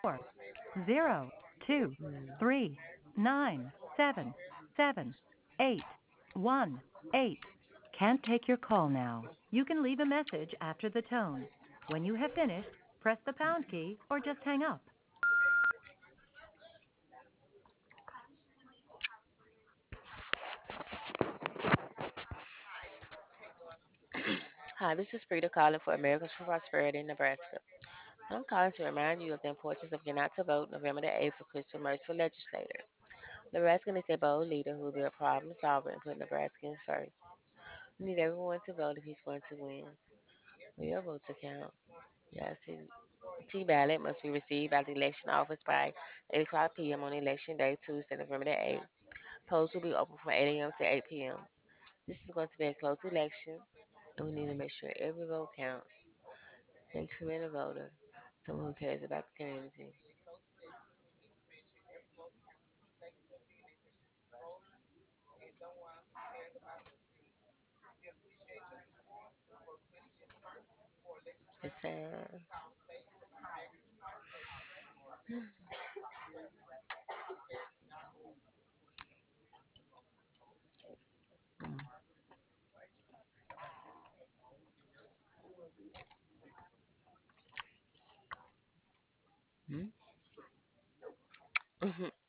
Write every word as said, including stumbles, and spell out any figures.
four zero two Mm. three nine seven seven eight one eight. Can't take your call now. You can leave a message after the tone. When you have finished, press the pound key or just hang up. Hi, this is Frida calling for Americans for Prosperity in Nebraska. I'm calling to remind you of the importance of getting out to vote November the eighth for Christian Mertz for legislator. Nebraska needs a bold leader who will be a problem solver and put Nebraskans first. We need everyone to vote if he's going to win. For your vote to count. The absentee ballot must be received by the election office by eight o'clock p m on election day, Tuesday, November the eighth. Polls will be open from eight a m to eight p m. This is going to be a close election, and we need to make sure every vote counts. Thanks for being a voter, someone who cares about the community. It's sad. Mm-hmm.